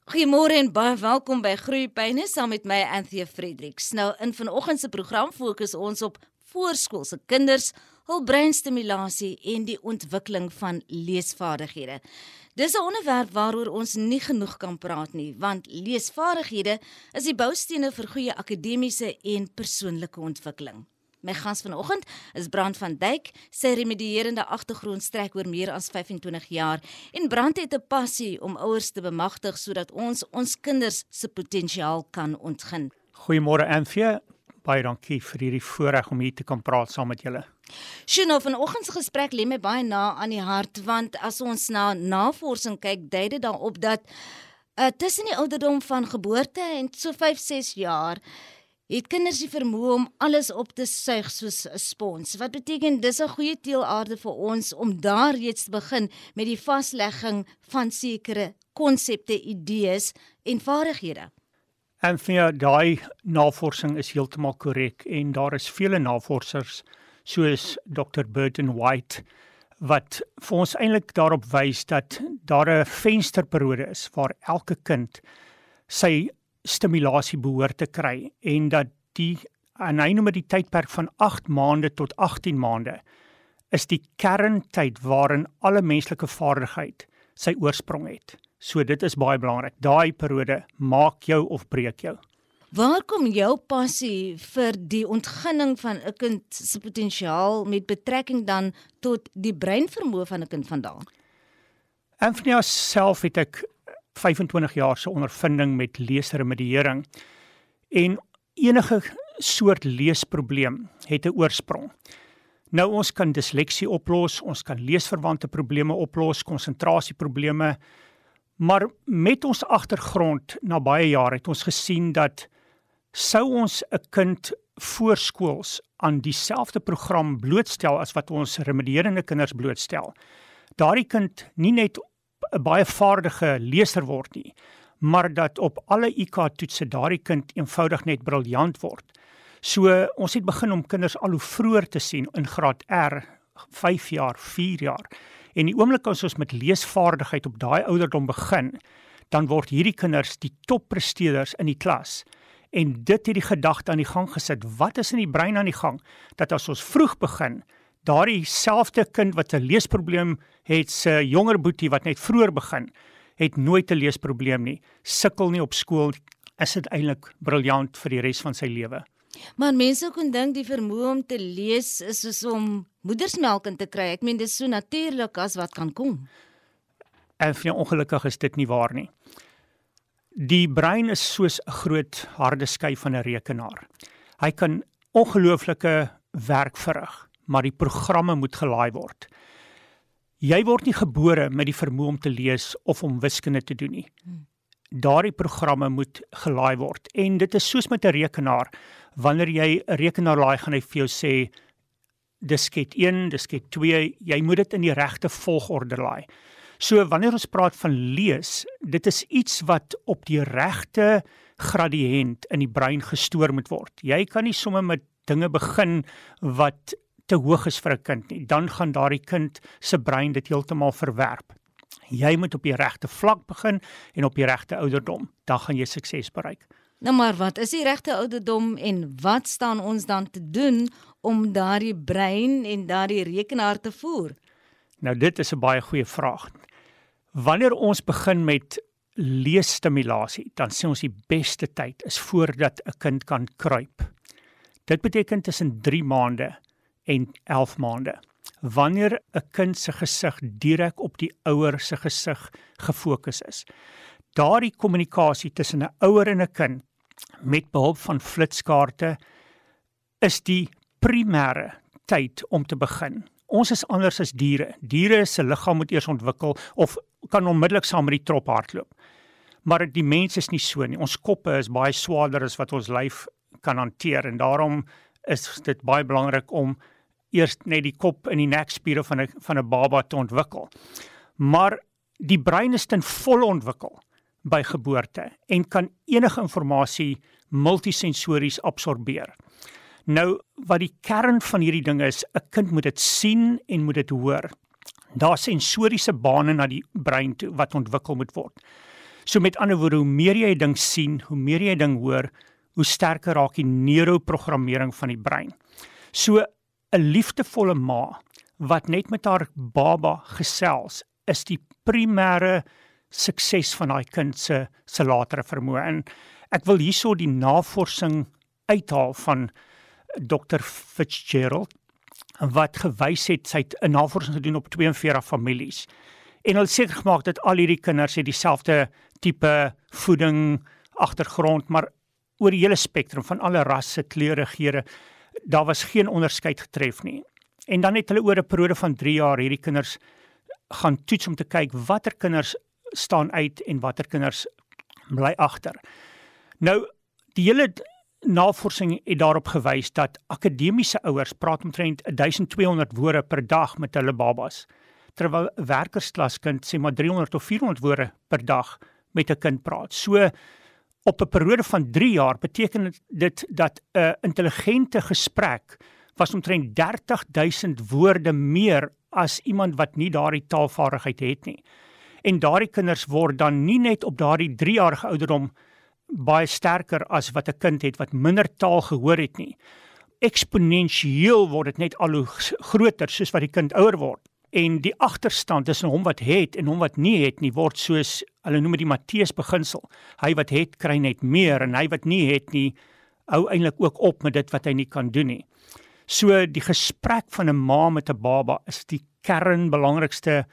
Goeiemôre en baie welkom by Groeipyne saam met my Anthea Fredericks. Nou in vanoggend se program fokus ons op voorskoolse kinders, hul breinstimulasie en die ontwikkeling van leesvaardighede. Dis 'n onderwerp waaroor ons nie genoeg kan praat nie, want leesvaardighede is die boustene vir goeie akademiese en persoonlike ontwikkeling. My gas vanoggend is Brand van Dijk. Sy remedierende agtergrond strek oor meer as 25 jaar en Brand het 'n passie om ouers te bemagtig sodat ons kinders se potensiaal kan ontgin. Goeiemôre Anthea, baie dankie vir hierdie voorreg om hier te kan praat saam met julle. Sjoe, vanoggend se gesprek lê my baie na aan die hart, want as ons na navorsing kyk, dui dit daarop dat tussen die ouderdom van geboorte en so 5-6 jaar het kinders die vermoë om alles op te suig soos 'n spons. Wat beteken dis 'n goeie teelaarde vir ons om daar reeds te begin met die vaslegging van sekere konsepte, idees en vaardighede. Anthea, daai navorsing is heeltemal korrek en daar is vele navorsers soos Dr. Burton White wat vir ons eintlik daarop wys dat daar 'n vensterperiode is waar elke kind sy stimulasie behoort te kry en dat en hy noem die tydperk van 8 maande tot 18 maande is die kerntyd waarin alle menslike vaardigheid sy oorsprong het. So dit is baie belangrik. Daai periode maak jou of breek jou. Waar kom jou passie vir die ontginning van 'n kind se potensiaal met betrekking dan tot die breinvermoë van 'n kind vandaan? Anthea, self het ek 25 jaar se ondervinding met leesremediering en enige soort leesprobleem het 'n oorsprong. Nou ons kan disleksie oplos, ons kan leesverwante probleme oplos, konsentrasieprobleme, maar met ons agtergrond na baie jare het ons gesien dat sou ons 'n kind voorskools aan dieselfde program blootstel as wat ons remedierende kinders blootstel, daardie kind nie net 'n baie vaardige leser word nie, maar dat op alle IQ-toetse daardie kind eenvoudig net briljant word. So ons het begin om kinders al hoe vroeër te sien in graad R, 5 jaar, 4 jaar. En die oomblik as ons met leesvaardigheid op daai ouderdom begin, dan word hierdie kinders die toppresteerders in die klas. En dit het die gedagte aan die gang gesit. Wat is in die brein aan die gang? Dat as ons vroeg begin, daardie selfde kind wat 'n leesprobleem het, se jonger boetie wat net vroeër begin, het nooit 'n leesprobleem nie, sukkel nie op skool, is dit eintlik briljant vir die res van sy lewe. Maar mense kon dink die vermoë om te lees is soos om moedersmelk in te kry. Ek meen, dis so natuurlik as wat kan kom. En ongelukkig is dit nie waar nie. Die brein is soos 'n groot harde skyf van 'n rekenaar. Hy kan ongelooflike werk verrig, maar die programme moet gelaai word. Jy word nie gebore met die vermoë om te lees of om wiskunde te doen nie. Daardie programme moet gelaai word. En dit is soos met 'n rekenaar. Wanneer jy 'n rekenaar laai, gaan hy vir jou sê, disket 1, disket 2, jy moet dit in die regte volgorde laai. So wanneer ons praat van lees, dit is iets wat op die regte gradiënt in die brein gestoor moet word. Jy kan nie sommer met dinge begin wat te hoog is vir 'n kind nie, dan gaan daardie kind se brein dit heeltemal verwerp. Jy moet op die regte vlak begin en op die regte ouderdom, dan gaan jy sukses bereik. Nou maar wat is die regte ouderdom en wat staan ons dan te doen om daardie brein en daardie rekenaar te voer? Nou dit is 'n baie goeie vraag. Wanneer ons begin met leesstimulasie, dan sê ons die beste tyd is voordat 'n kind kan kruip. Dit beteken tussen 3 maande en 11 maande. Wanneer 'n kind se gesig direk op die ouer se gesig gefokus is. Daardie kommunikasie tussen 'n ouer en 'n kind met behulp van flitskaarte is die primêre tyd om te begin. Ons is anders as diere. Diere se liggaam moet eers ontwikkel of kan onmiddellik saam met die trop hardloop. Maar die mens is nie so nie. Ons koppe is baie swaarder as wat ons lyf kan hanteer en daarom is dit baie belangrik om eers net die kop en die nekspiere van 'n baba te ontwikkel. Maar die brein is ten volle ontwikkel by geboorte en kan enige inligting multisensories absorbeer. Nou, wat die kern van hierdie ding is, 'n kind moet dit sien en moet dit hoor. Daar's sensoriese bane na die brein toe wat ontwikkel moet word. So met ander woorde, hoe meer jy 'n ding sien, hoe meer jy 'n ding hoor, hoe sterker raak die neuroprogrammering van die brein. So 'n liefdevolle ma wat net met haar baba gesels, is die primêre sukses van daai kind se latere vermoë. En ek wil hierso die navorsing uithaal van Dr. Fitzgerald, wat gewys het, sy het 'n navorsing gedoen op 42 families. En hulle het seker gemaak dat al hierdie kinders het dieselfde tipe voeding, agtergrond, maar oor die hele spektrum van alle rasse, kleure, geure, daar was geen onderskeid getref nie. En dan het hulle oor 'n periode van 3 jaar hierdie kinders gaan toets om te kyk watter kinders staan uit en watter kinders bly agter. Nou, die hele navorsing het daarop gewys dat akademiese ouers praat omtrent 1200 woorde per dag met hulle babas, terwyl 'n werkersklaskind sê maar 300 of 400 woorde per dag met 'n kind praat. So op 'n periode van 3 jaar beteken dit dat 'n intelligente gesprek was omtrent 30.000 woorde meer as iemand wat nie daardie taalvaardigheid het nie. En daardie kinders word dan nie net op daardie 3-jarige ouderdom baie sterker as wat 'n kind het wat minder taal gehoor het nie. Eksponensieel word dit net al hoe groter soos wat die kind ouer word. En die agterstand tussen hom wat het en hom wat nie het nie word soos, hulle noem dit die Matteus beginsel. Hy wat het kry net meer en hy wat nie het nie hou eintlik ook op met dit wat hy nie kan doen nie. So die gesprek van 'n ma met 'n baba is die kernbelangrikste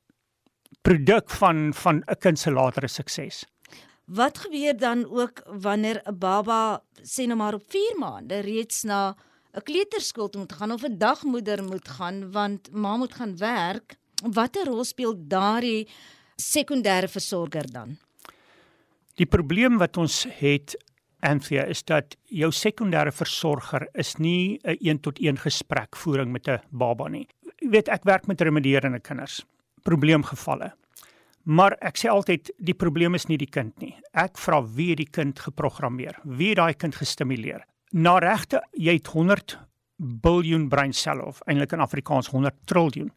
produk van 'n kind se latere sukses. Wat gebeur dan ook wanneer 'n baba, sê nou maar op 4 maande, reeds na 'n kleuterskool toe moet gaan of 'n dagmoeder moet gaan, want ma moet gaan werk? Watter rol speel daardie sekondêre versorger dan? Die probleem wat ons het, Anthea, is dat jou sekondêre versorger is nie 'n 1-tot-1 gesprekvoering met 'n baba nie. Jy weet, ek werk met remedierende kinders, probleemgevalle. Maar ek sê altyd, die probleem is nie die kind nie. Ek vra wie het die kind geprogrammeer? Wie het daai kind gestimuleer? Na regte, jy het 100 biljoen breinselle, of eintlik in Afrikaans 100 triljoen.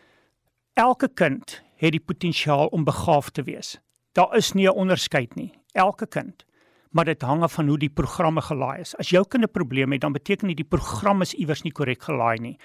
Elke kind het die potensiaal om begaafd te wees. Daar is nie 'n onderskeid nie. Elke kind. Maar dit hang af van hoe die programme gelaai is. As jou kind 'n probleem het, dan beteken dit die program is iewers nie korrek gelaai nie.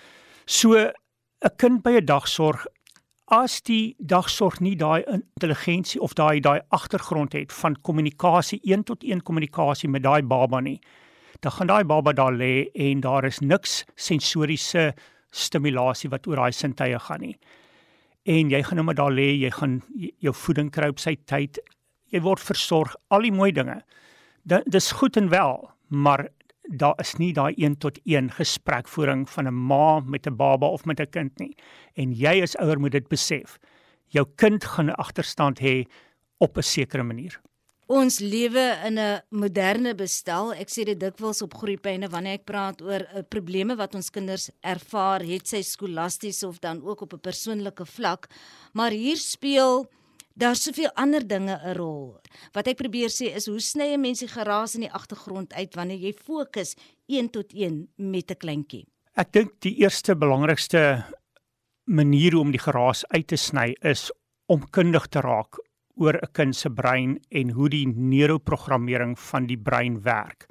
So 'n kind by 'n dagsorg, as die dagsorg nie daai intelligensie of daai agtergrond het van kommunikasie, 1-tot-1 kommunikasie met daai baba nie, dan gaan daai baba daar lê en daar is niks sensoriese stimulasie wat oor daai sintuie gaan nie. En jy gaan nou maar daar lê, jy gaan jou voeding kry op sy tyd, jy word versorg, al die mooi dinge. Dis goed en wel, maar daar is nie daai 1-tot-1 gesprekvoering van 'n ma met 'n baba of met 'n kind nie. En jy as ouer moet dit besef. Jou kind gaan 'n agterstand hê op 'n sekere manier. Ons lewe in 'n moderne bestel. Ek sê dit dikwels op groeipyne wanneer ek praat oor probleme wat ons kinders ervaar, het sy skolasties of dan ook op 'n persoonlike vlak. Maar hier speel daar soveel ander dinge 'n rol. Wat ek probeer sê is, hoe sny 'n mens die geraas in die agtergrond uit wanneer jy fokus 1-tot-1 met 'n kleintjie? Ek dink die eerste belangrikste manier om die geraas uit te sny is om kundig te raak oor 'n kind se brein en hoe die neuroprogrammering van die brein werk.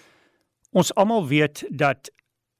Ons almal weet dat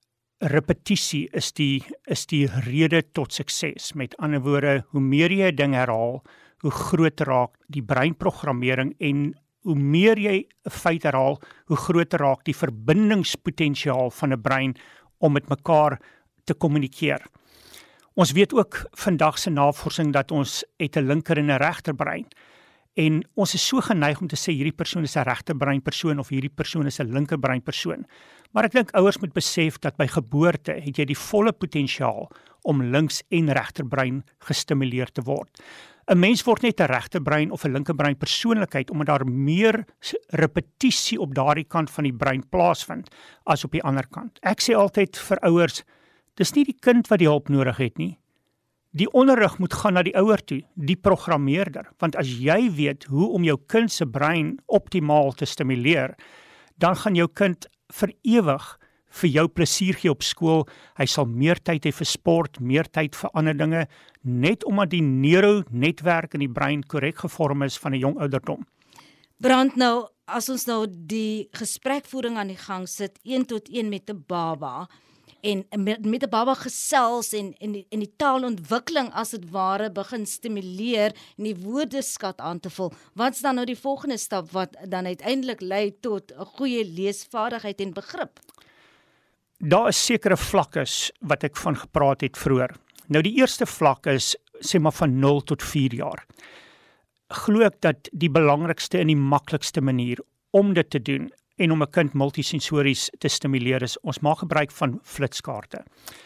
repetisie is die rede tot sukses. Met ander woorde, hoe meer jy 'n ding herhaal, hoe groter raak die breinprogrammering en hoe meer jy 'n feit herhaal, hoe groter raak die verbindingspotensiaal van 'n brein om met mekaar te kommunikeer. Ons weet ook vandag se navorsing dat ons het 'n linker en 'n regterbrein. En ons is so geneig om te sê hierdie persoon is 'n regterbreinpersoon of hierdie persoon is 'n linkerbreinpersoon. Maar ek dink ouers moet besef dat by geboorte het jy die volle potensiaal om links en regterbrein gestimuleer te word. 'n Mens word net 'n regterbrein of 'n linkerbrein persoonlikheid omdat daar meer repetisie op daardie kant van die brein plaasvind as op die ander kant. Ek sê altyd vir ouers, dis nie die kind wat die hulp nodig het nie. Die onderrig moet gaan na die ouer toe, die programmeerder. Want as jy weet hoe om jou kind se brein optimaal te stimuleer, dan gaan jou kind vir ewig vir jou plesier gee op skool, hy sal meer tyd hê vir sport, meer tyd vir ander dinge, net omdat die neuronetwerk in die brein korrek gevorm is van 'n jong ouderdom. Brand, nou, as ons nou die gesprekvoering aan die gang sit, 1-tot-1 met 'n baba, en met 'n baba gesels en die taalontwikkeling as dit ware begin stimuleer en die woordeskat aan te vul, wat's dan nou die volgende stap wat dan uiteindelik lei tot 'n goeie leesvaardigheid en begrip? Daar is sekere vlakke wat ek van gepraat het vroeër. Nou die eerste vlak is, sê maar van 0 tot 4 jaar. Glo ek dat die belangrikste en die maklikste manier om dit te doen en om 'n kind multisensories te stimuleer is, ons maak gebruik van flitskaarte.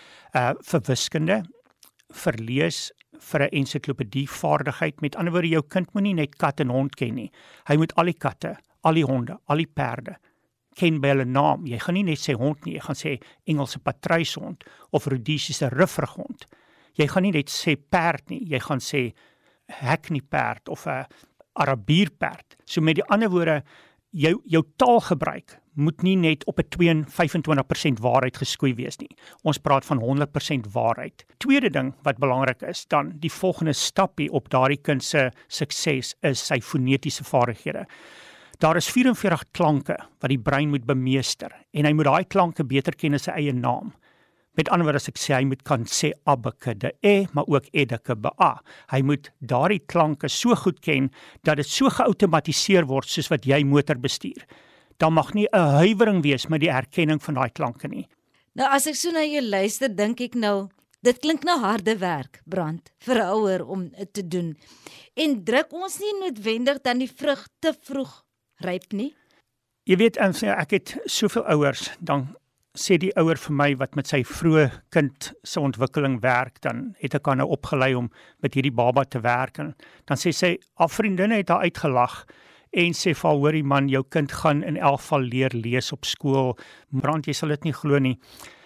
Vir wiskunde, vir lees, vir 'n ensiklopedie-vaardigheid. Met ander woorde, jou kind moenie net kat en hond ken nie. Hy moet al die katte, al die honde, al die perde ken by hulle naam. Jy gaan nie net sê hond nie, jy gaan sê Engelse patryshond of Rhodesiese rifferhond. Jy gaan nie net sê perd nie, jy gaan sê hackney perd of 'n Arabierperd. So met die ander woorde, jou taalgebruik moet nie net op 'n 25% waarheid geskoei wees nie. Ons praat van 100% waarheid. Tweede ding wat belangrik is, dan die volgende stapie op daardie kind se sukses is sy fonetiese vaardighede. Daar is 44 klanke wat die brein moet bemeester en hy moet daai klanke beter ken as sy eie naam. Met ander woorde, as ek sê, hy moet kan sê abbeke de e, maar ook edeke be a. Hy moet daardie klanke so goed ken, dat dit so geautomatiseer word, soos wat jy motor bestuur. Daar mag nie 'n huiwering wees met die erkenning van daai klanke nie. Nou, as ek so na jou luister, dink ek nou, dit klink nou harde werk, Brand, vir 'n ouer om te doen. En druk ons nie noodwendig dan die vrug te vroeg ryp nie? Jy weet, ek het soveel ouers, dan sê die ouer vir my wat met sy vroeë kind se ontwikkeling werk, dan het ek haar nou opgelei om met hierdie baba te werk, en dan sê sy, haar vriendinne het haar uitgelag, en sê vir haar, hoorie man, jou kind gaan in elk geval leer lees op skool. Brand, jy sal dit nie glo nie.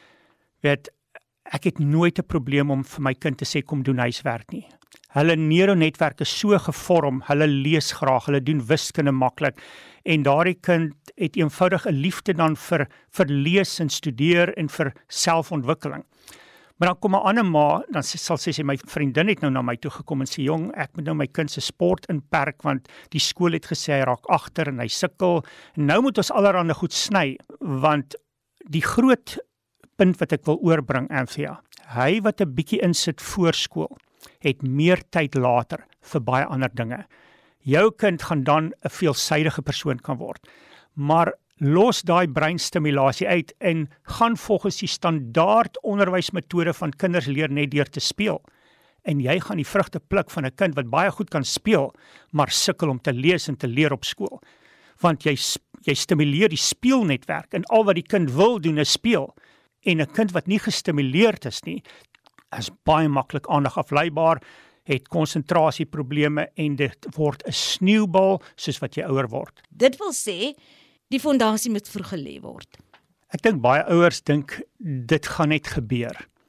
Weet, ek het nooit 'n probleem om vir my kind te sê, kom doen huiswerk nie. Hulle neuronetwerk is so gevorm, hulle lees graag, hulle doen wiskunde maklik, en daardie kind het eenvoudig 'n liefde dan vir lees en studeer en vir selfontwikkeling. Maar dan kom 'n ander ma, dan sal sy sê, my vriendin het nou na my toe gekom en sê, jong, ek moet nou my kind se sport inperk, want die skool het gesê hy raak agter en hy sukkel, en nou moet ons allerhande goed sny, want die groot punt wat ek wil oorbring, Anthea, hy wat 'n bietjie insit voor skool, het meer tyd later vir baie ander dinge. Jou kind gaan dan 'n veelsidige persoon kan word, maar los daai breinstimulasie uit en gaan volgens die standaard onderwysmetode van kinders leer net deur te speel. En jy gaan die vrugte pluk van 'n kind wat baie goed kan speel, maar sukkel om te lees en te leer op skool. Want jy stimuleer die speelnetwerk, en al wat die kind wil doen is speel. En 'n kind wat nie gestimuleerd is nie, is baie maklik aandagafleibaar, het konsentrasieprobleme, en dit word 'n sneeubal soos wat jy ouer word. Dit wil sê, die fondasie moet vroeg gelê word. Ek dink baie ouers dink dit gaan net gebeur.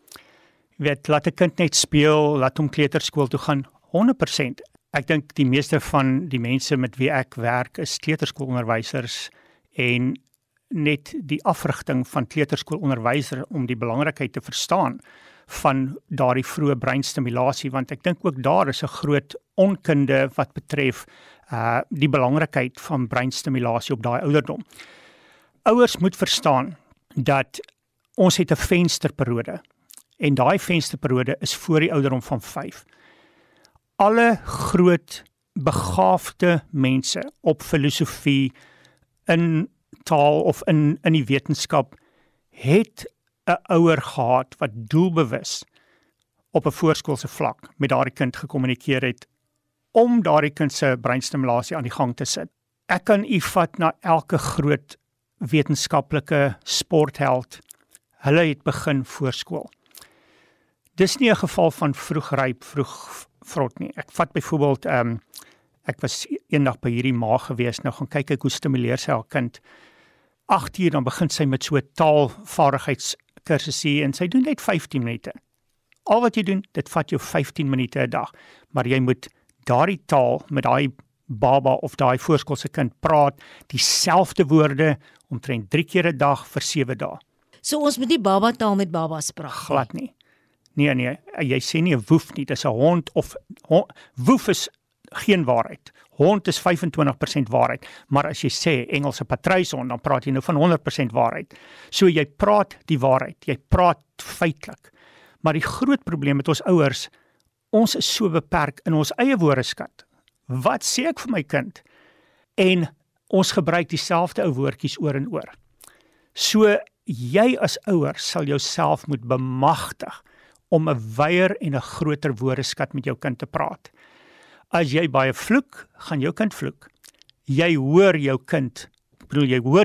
Jy weet, laat 'n kind net speel, laat hom kleuterskool toe gaan, 100%. Ek dink die meeste van die mense met wie ek werk is kleuterskoolonderwysers, en net die afrigting van kleuterskoolonderwyser om die belangrikheid te verstaan van daardie vroeë breinstimulasie, want ek dink ook daar is 'n groot onkunde wat betref die belangrikheid van breinstimulasie op daai ouderdom. Ouers moet verstaan dat ons het 'n vensterperiode, en daai vensterperiode is voor die ouderdom van 5. Alle groot begaafde mense op filosofie, in taal of in die wetenskap, het 'n ouer gehad wat doelbewus op 'n voorskoolse vlak met daardie kind gekommunikeer het, om daardie kind se breinstimulasie aan die gang te sit. Ek kan u vat na elke groot wetenskaplike sportheld. Hulle het begin voorskool. Dis nie 'n geval van vroeg ryp, vroeg vrot nie. Ek vat byvoorbeeld, ek was eendag by hierdie ma gewees, nou gaan kyk ek hoe stimuleer sy haar kind. 8 uur, dan begin sy met so 'n taalvaardigheidskursusie, en sy doen net 15 minute. Al wat jy doen, dit vat jou 15 minute 'n dag, maar jy moet daardie taal met daai baba of daai voorskoolse kind praat, dieselfde woorde, omtrent 3 keer 'n dag vir 7 dae. So ons moet nie baba taal met babas praat. Glad nie. Nee, jy sê nie 'n woef nie, dis 'n hond of woef is geen waarheid. Hond is 25% waarheid, maar as jy sê Engelse patryshond, dan praat jy nou van 100% waarheid. So jy praat die waarheid, jy praat feitelik. Maar die groot probleem met ons ouers, ons is so beperk in ons eie woordeskat. Wat sê ek vir my kind? En ons gebruik dieselfde ou woordjies oor en oor. So jy as ouer sal jouself moet bemagtig om 'n wyeer en 'n groter woordeskat met jou kind te praat. As jy baie vloek, gaan jou kind vloek. Jy hoor jou kind, jy hoor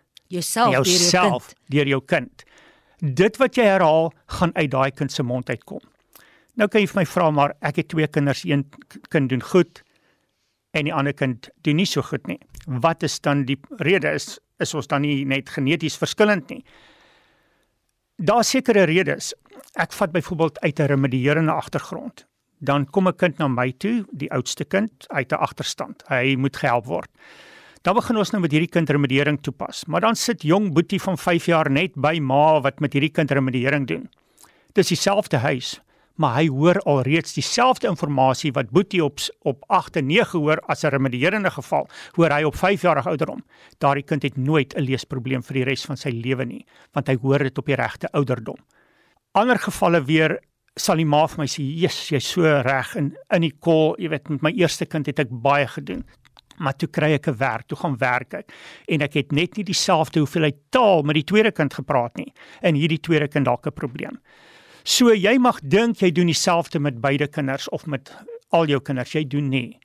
jouself deur jou kind. Dit wat jy herhaal, gaan uit daai kind se mond uitkom. Nou kan jy vir my vra, maar ek het 2 kinders, een kind doen goed en die ander kind doen nie so goed nie. Wat is dan die rede? Is ons dan nie net geneties verskillend nie? Daar sekere redes. Ek vat byvoorbeeld uit 'n remedierende agtergrond. Dan kom 'n kind na my toe, die oudste kind, uit 'n agterstand. Hy moet gehelp word. Dan begin ons nou met hierdie kind remediering toepas. Maar dan sit jong boetie van 5 jaar net by ma wat met hierdie kind remediering doen. Dis dieselfde huis, maar hy hoor alreeds dieselfde inligting wat boetie op 8 en 9 hoor as 'n remedierende geval, hoor hy op 5-jarige ouderdom. Daardie kind het nooit 'n leesprobleem vir die res van sy lewe nie, want hy hoor dit op die regte ouderdom. Ander gevalle weer sal die ma vir my sê, "Jesus, jy's so reg in die kol, jy weet, met my eerste kind het ek baie gedoen. Maar toe kry ek 'n werk, toe gaan werk ek en ek het net nie dieselfde hoeveelheid taal met die tweede kind gepraat nie. En hierdie tweede kind dalk 'n probleem." So jy mag dink jy doen dieselfde met beide kinders of met al jou kinders, jy doen nie.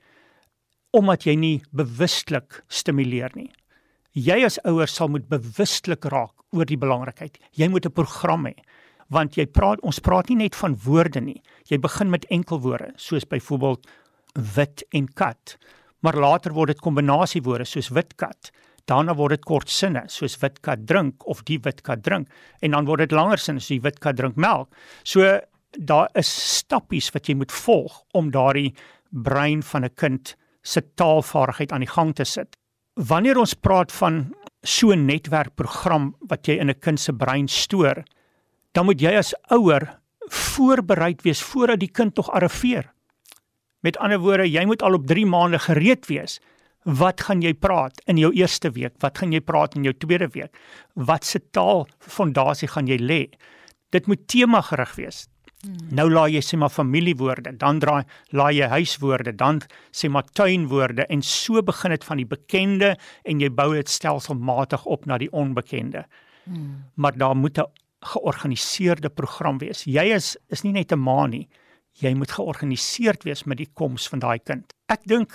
Omdat jy nie bewustelik stimuleer nie. Jy as ouer sal moet bewustelik raak oor die belangrikheid. Jy moet 'n program hê. Want ons praat nie net van woorde nie. Jy begin met enkelwoorde, soos byvoorbeeld wit en kat. Maar later word dit kombinasiewoorde soos wit kat. Daarna word dit kort sinne, soos wit kat drink of die wit kat drink. En dan word dit langer sinne, soos die wit kat drink melk. So daar is stappies wat jy moet volg om daardie brein van 'n kind se taalvaardigheid aan die gang te sit. Wanneer ons praat van so 'n netwerkprogram wat jy in 'n kind se brein stoor, dan moet jy as ouer voorbereid wees voordat die kind nog arriveer. Met ander woorde, jy moet al op 3 maande gereed wees. Wat gaan jy praat in jou eerste week? Wat gaan jy praat in jou tweede week? Wat se taalfondasie gaan jy lê? Dit moet tema gerig wees. Nou laai jy sê maar familiewoorde, dan laai jy huiswoorde, dan sê maar tuinwoorde en so begin dit van die bekende en jy bou dit stelselmatig op na die onbekende. Maar daar moet 'n georganiseerde program wees. Jy is nie net 'n ma nie. Jy moet georganiseerd wees met die koms van daai kind. Ek dink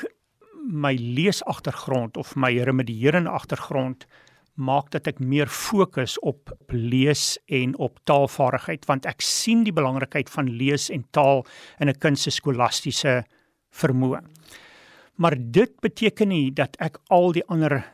my leesagtergrond of my remedierende agtergrond maak dat ek meer fokus op lees en op taalvaardigheid, want ek sien die belangrikheid van lees en taal in 'n kind se skolastiese vermoë. Maar dit beteken nie dat ek al die ander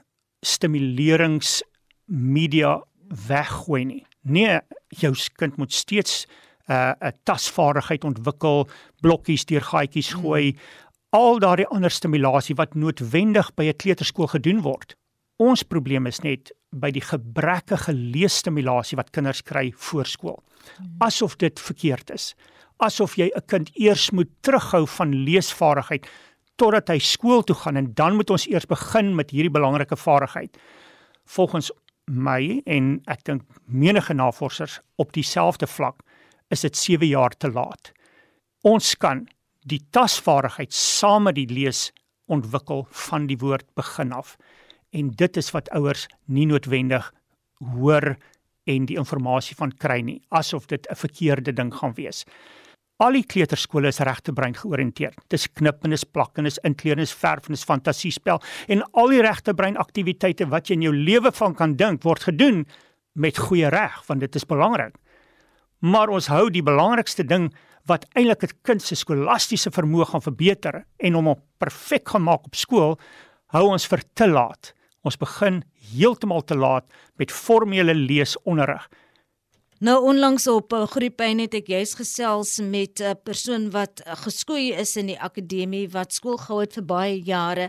stimuleringsmedia weggooi nie. Nee, jou kind moet steeds 'n tasvaardigheid ontwikkel, blokkies deur gaatjies gooi, al daardie ander stimulasie wat noodwendig by 'n kleuterskool gedoen word. Ons probleem is net by die gebrekkige leesstimulasie wat kinders kry voor skool. Asof dit verkeerd is. Asof jy 'n kind eers moet terughou van leesvaardigheid totdat hy skool toe gaan en dan moet ons eers begin met hierdie belangrike vaardigheid. Volgens my en ek dink menige navorsers op dieselfde vlak is dit 7 jaar te laat. Ons kan die tasvaardigheid saam met die lees ontwikkel van die woord begin af. En dit is wat ouers nie noodwendig hoor en die inligting van kry nie, asof dit 'n verkeerde ding gaan wees. Al die kleuterskole is regtebrein georiënteerd. Dis knip en dis plak en dis inkleer en dis verf en dis fantasiespel en al die regtebrein aktiwiteite wat jy in jou lewe van kan dink word gedoen met goeie reg, want dit is belangrik. Maar ons hou die belangrikste ding wat eintlik 'n kind se skolastiese vermoë gaan verbeter en hom perfek gaan maak op skool, hou ons vir te laat. Ons begin heeltemal te laat met formele leesonderrig. Nou onlangs op Groepyne het ek juist gesels met 'n persoon wat geskoei is in die akademie, wat skool gehou het vir baie jare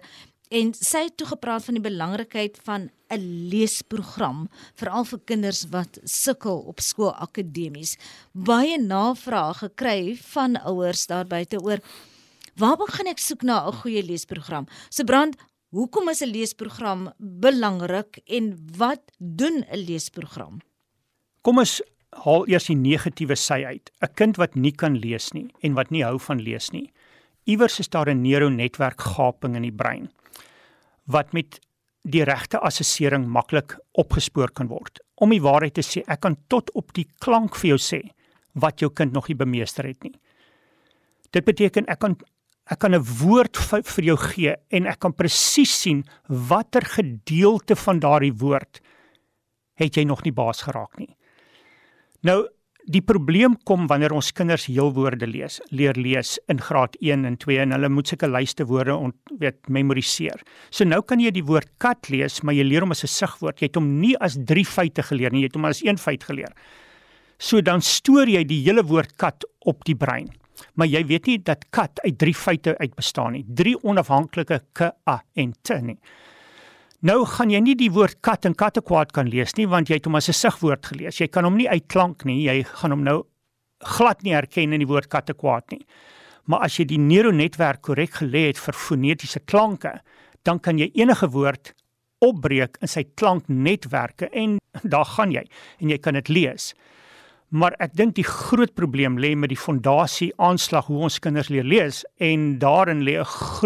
En sy het toe gepraat van die belangrikheid van 'n leesprogram, veral vir kinders wat sukkel op skool akademies. Baie navrae gekry van ouers daar buite oor, waar begin ek soek na 'n goeie leesprogram? So Brand, hoekom is 'n leesprogram belangrik en wat doen 'n leesprogram? Kom ons haal eers die negatiewe sy uit. 'n Kind wat nie kan lees nie en wat nie hou van lees nie. Iewers is daar 'n neuronetwerkgaping in die brein wat met die regte assessering maklik opgespoor kan word. Om die waarheid te sê, ek kan tot op die klank vir jou sê wat jou kind nog nie bemeester het nie. Dit beteken ek kan 'n woord vir jou gee en ek kan presies sien watter gedeelte van daardie woord het jy nog nie baas geraak nie. Nou, die probleem kom wanneer ons kinders heelwoorde leer lees in graad 1 en 2 en hulle moet sulke lyste woorde memoriseer. So nou kan jy die woord kat lees, maar jy leer hom as 'n sigwoord. Jy het hom nie as 3 feite geleer nie, jy het hom as 1 feit geleer. So dan stoor jy die hele woord kat op die brein. Maar jy weet nie dat kat uit 3 feite uit bestaan nie. 3 onafhanklike k, a en t nie. Nou gaan jy nie die woord kat en kattekwaad kan lees nie, want jy het hom as 'n sigwoord gelees. Jy kan hom nie uitklank nie, jy gaan hom nou glad nie herken in die woord kattekwaad nie. Maar as jy die neuronetwerk korrek gelê het vir fonetiese klanke, dan kan jy enige woord opbreek in sy klanknetwerke en daar gaan jy, en jy kan dit lees. Maar ek dink die groot probleem lê met die fondasie aanslag hoe ons kinders leer lees, en daarin lê 'n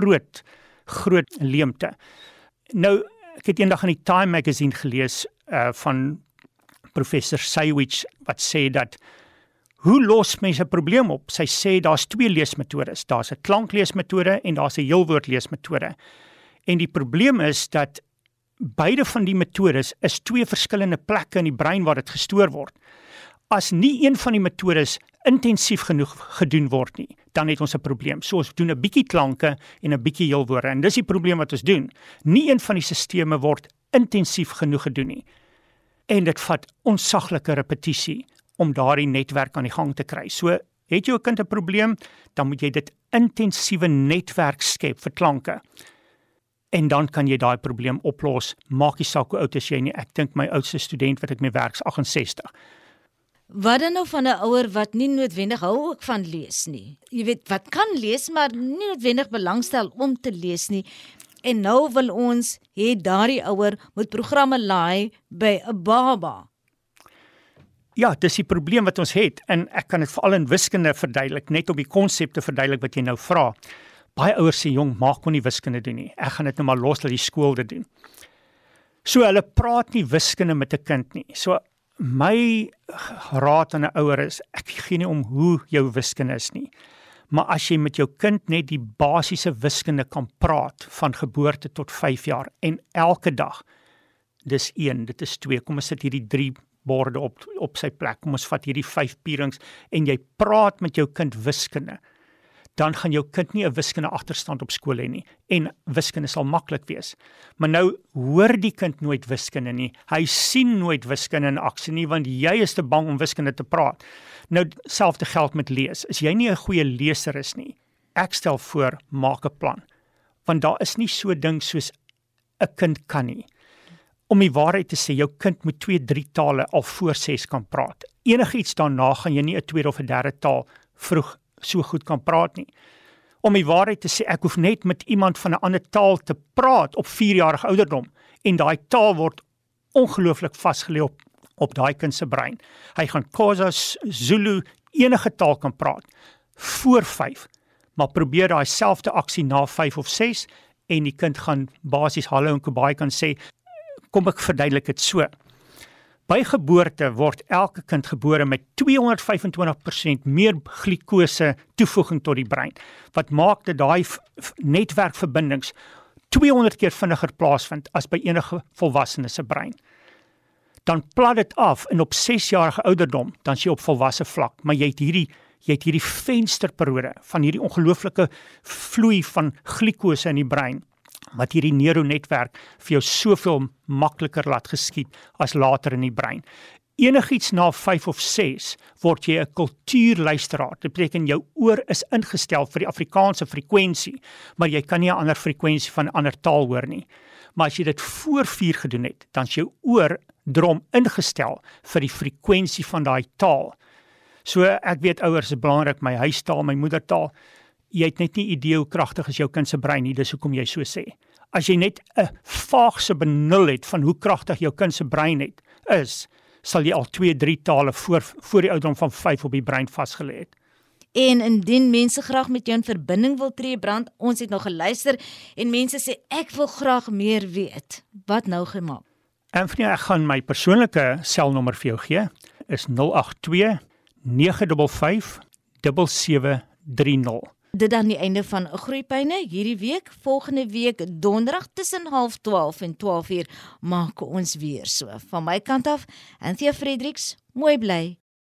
groot leemte. Nou, ek het eendag in die Time magazine gelees van professor Saywich wat sê dat hoe los mense 'n probleem op? Sy sê daar's 2 leesmetodes. Daar's 'n klankleesmetode en daar's 'n heelwoordleesmetode. En die probleem is dat beide van die metodes is 2 verskillende plekke in die brein waar dit gestoor word. As nie een van die metodes intensief genoeg gedoen word nie, dan het ons 'n probleem. So ons doen 'n bietjie klanke en 'n bietjie heelwoorde, en dis die probleem wat ons doen. Nie een van die sisteme word intensief genoeg gedoen nie. En dit vat onsaglike repetisie om daardie netwerk aan die gang te kry. So het jou kind 'n probleem, dan moet jy dit intensiewe netwerk skep vir klanke. En dan kan jy daai probleem oplos. Maak nie saak hoe oud is jy nie. Ek dink my oudste student wat ek mee werk is 68. Wat dan nou van 'n ouer wat nie noodwendig hou ook van lees nie? Jy weet, wat kan lees, maar nie noodwendig belangstel om te lees nie. En nou wil ons hê daardie ouer moet programme laai by 'n baba. Ja, dis die probleem wat ons het, en ek kan dit veral in wiskunde verduidelik, net om die konsepte verduidelik wat jy nou vra. Baie ouers sê, jong, maak kon nie wiskunde doen nie. Ek gaan dit nou maar los dat die skool dit doen. So hulle praat nie wiskunde met 'n kind nie. So my raad aan 'n ouer is, ek gee nie om hoe jou wiskunde is nie. Maar as jy met jou kind net die basiese wiskunde kan praat, van geboorte tot 5 jaar, en elke dag, dis 1, dit is 2, kom ons sit hierdie 3 borde op sy plek, kom ons vat hierdie 5 pierings, en jy praat met jou kind wiskunde, dan gaan jou kind nie 'n wiskunde agterstand op skool hê nie, en wiskunde sal maklik wees. Maar nou hoor die kind nooit wiskunde nie, hy sien nooit wiskunde in aksie nie, want jy is te bang om wiskunde te praat. Nou, selfde geld met lees. As jy nie 'n goeie leser is nie, ek stel voor, maak 'n plan, want daar is nie so ding soos 'n kind kan nie. Om die waarheid te sê, jou kind moet 2-3 tale al voor 6 kan praat. Enige iets daarna gaan jy nie 'n tweede of 'n derde taal vroeg so goed kan praat nie. Om die waarheid te sê, ek hoef net met iemand van 'n ander taal te praat op 4-jarige ouderdom, en daai taal word ongelooflik vasgelê op daai kind se brein. Hy gaan Xhosa, Zulu, enige taal kan praat, voor 5, maar probeer daai selfde aksie na 5 of 6, en die kind gaan basies hallo en kubai kan sê. Kom ek verduidelik dit so. By geboorte word elke kind gebore met 225% meer glikose toevoeging tot die brein, wat maak dat daai netwerkverbindings 200 keer vinniger plaasvind as by enige volwassene se brein. Dan plat dit af, en op 6-jarige ouderdom, dan is jy op volwasse vlak, maar jy het hierdie vensterperiode van hierdie ongelooflike vloei van glikose in die brein, wat hierdie neuronetwerk vir jou soveel makliker laat geskied as later in die brein. Enigiets na 5 of 6 word jy 'n kultuurluisteraar. Dit beteken jou oor is ingestel vir die Afrikaanse frekwensie, maar jy kan nie 'n ander frekwensie van 'n ander taal hoor nie. Maar as jy dit voor 4 gedoen het, dan is jou oor drom ingestel vir die frekwensie van daai taal. So ek weet ouers is belangrik, my huistaal, my moedertaal. Jy het net nie idee hoe kragtig is jou kind se brein nie, dis hoekom jy so sê. As jy net 'n vaagse benul het van hoe kragtig jou kind se brein is, sal jy al 2-3 tale voor die ouderdom van 5 op die brein vasgelê het. En indien mense graag met jou in verbinding wil tree, Brand, ons het nog geluister en mense sê ek wil graag meer weet. Wat nou gemaak? Anthony, ek gaan my persoonlike selnommer vir jou gee. Is 082 955 7730. Dit dan die einde van Groeipyne hierdie week. Volgende week donderdag tussen 11:30 en 12:00 maak ons weer so. Van my kant af, Anthea Fredericks, mooi bly.